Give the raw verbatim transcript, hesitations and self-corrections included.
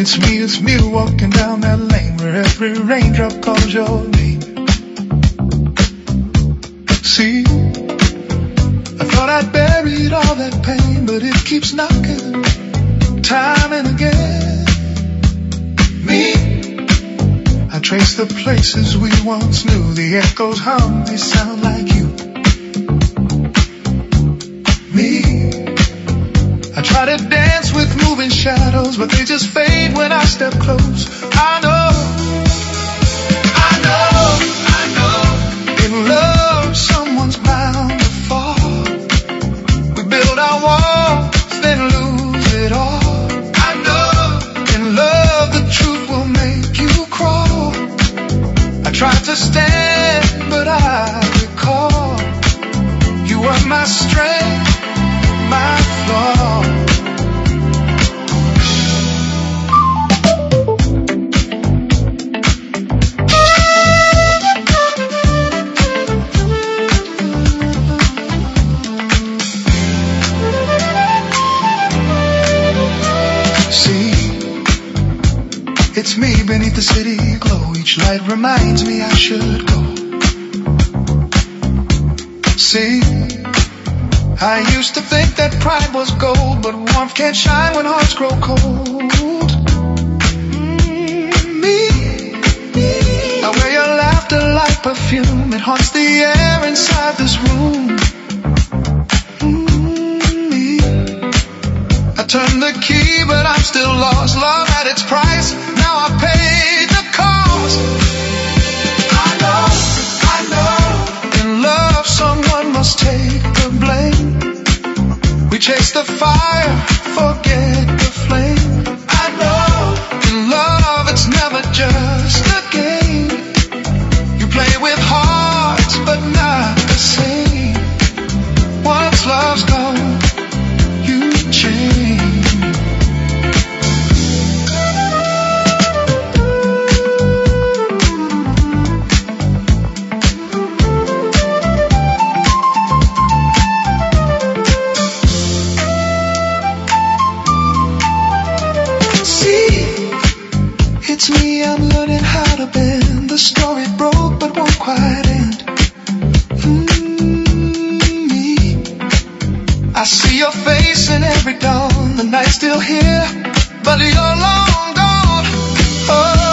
It's me, it's me walking down that lane where every raindrop calls your name. See, I thought I'd buried all that pain, but it keeps knocking, time and again. Me, I trace the places we once knew, the echoes hum, they sound like you. Me, I try to dance with moving shadows, but they just fade when I step close. I know, I know, I know, in love someone's bound to fall. We build our walls, then lose it all. I know, in love the truth will make you crawl. I tried to stand, but I recall you were my strength, my flaw. It's me beneath the city glow. Each light reminds me I should go. See, I used to think that pride was gold, but warmth can't shine when hearts grow cold. Mm, me, I wear your laughter like perfume. It haunts the air inside this room. Mm, me, I turned the key, but I'm still lost. Love had its price. Now I paid the cost. I know, I know, in love someone must take the blame. We chase the fire, forget the flame. I know, in love it's never just a game. You play with hearts, but not the same. Once love's gone, you change. It's me, I'm learning how to bend. The story broke but won't quite end. Mm, me, I see your face in every dawn. The night's still here, but you're long gone. Oh.